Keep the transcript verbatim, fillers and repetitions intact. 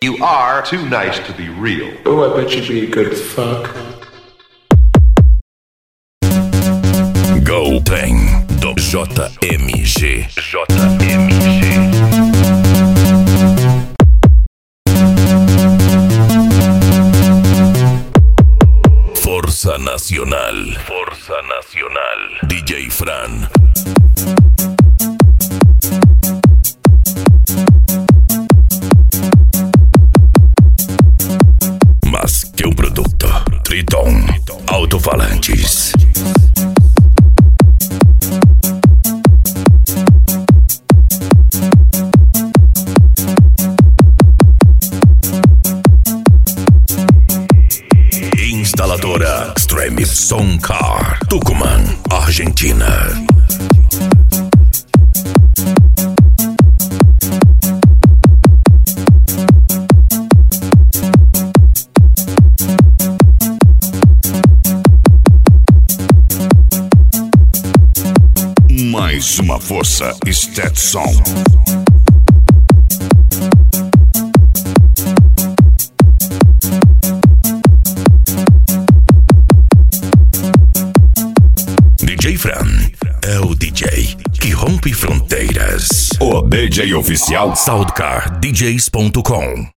You are too nice to be real. Oh, I bet you'd be a good fuck. Go Trem do J M G. J M G. Força Nacional. Força Nacional. D J Fran. Mais que um produto. Triton. Alto-falantes. Instaladora Extreme Soundcar, Tucumã, Argentina. Mais uma força, Stetson. D J Fran é o D J que rompe fronteiras. O D J oficial Soundcar D Js ponto com.